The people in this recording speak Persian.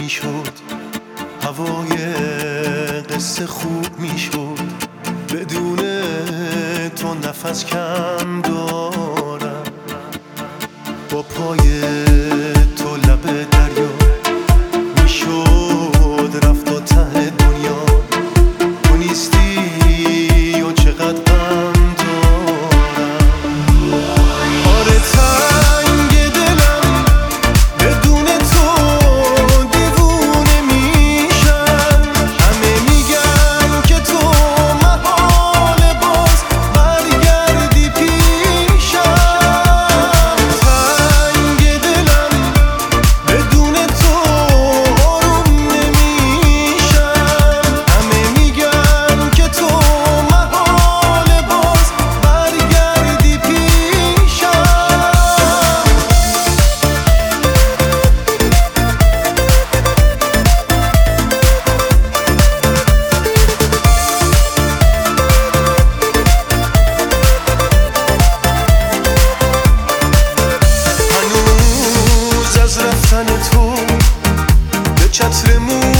میشد، هوای قصه خوب میشد. بدون تو نفس کم دارم، با پای تو لب دریا میشد رفت تا ته دنیا. تو نیستی و چقدر غم دارم. آره تنگ دلم بدون تو دیوونه میشم. همه میگن که تو محاله باز برگردی پیشم. تنگ دلم بدون تو آروم نمیشم. همه میگن که تو محاله باز برگردی پیشم. هنوز از رفتن تو به چتر